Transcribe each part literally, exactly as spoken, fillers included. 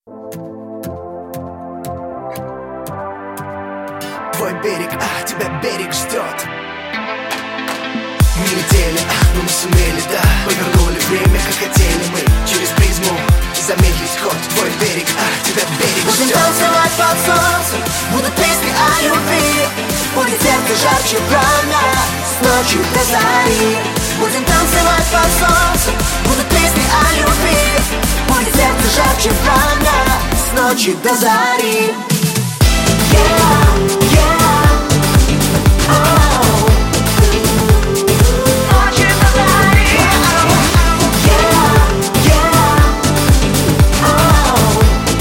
Твой берег, а тебя берег ждет. Мы летели, а, но мы сумели, да. Повернули время, как хотели мы. Через призму замедлить ход. Твой берег, а тебя берег ждет. Будем танцевать под солнцем, будут песни о любви. Будет сердце жарче пламя, с ночи до зари. Будем танцевать под солнцем, будут песни о любви. Будет сердце жарче пламя, с ночи до зари. Yeah, yeah, oh. Ночи до зари. Yeah, yeah, oh.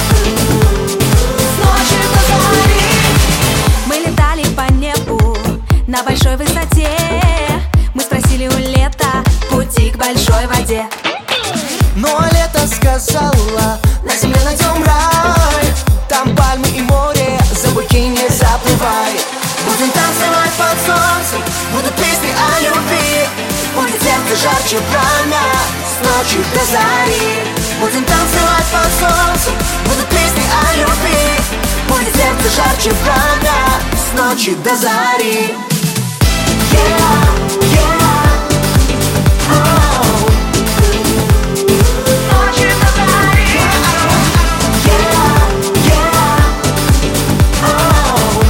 С ночи до зари. Мы летали по небу на большой высоте. Мы спросили у лета пути к большой воде. Но лето сказала: на земле найдем рай. Там пальмы и море, за буйки не заплывай. Будем танцевать под солнцем, будут песни о любви. Будет сердце жарче пламя, с ночи до зари. Будем танцевать под солнцем, будут песни о любви. Будет сердце жарче пламя, с ночи до зари. Yeah, yeah, oh. Ночи до зари. Yeah, yeah, oh.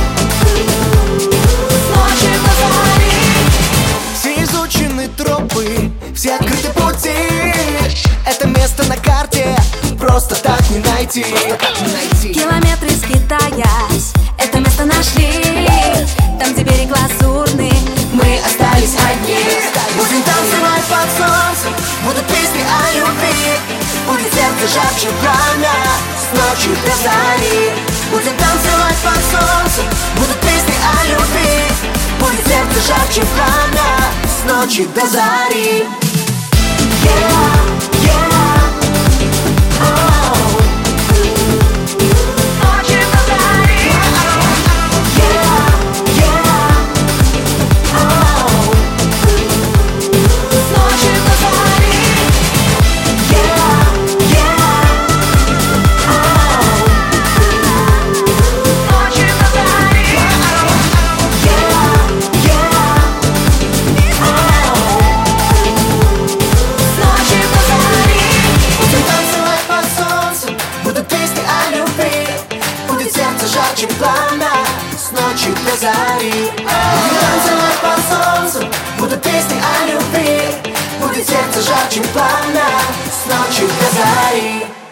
С ночи до зари. Все изучены тропы, все открыты пути. Это место на карте просто так не найти. Километры скитаясь, это место нашли. Там, где берег лазурный, мы остались одни. Будем танцевать под солнцем, будут песни о любви. Будет сердце жарче пламя, с ночи до зари. Будем танцевать под солнцем, будут песни о любви. Будет сердце жарче пламя, с ночи до зари. Yeah, yeah, oh. Ночи до зари. Yeah, yeah, oh. С ночи до зари. Yeah, yeah, oh. Ночи до зари. Yeah, yeah, oh. С ночи до зари. Будем танцевать под солнцем, будут песни о любви. Будет сердце жарче пламя, с ночи до зари. Будем танцевать под солнцем, будут песни о любви. Будет сердце жарче пламя, с ночи до зари.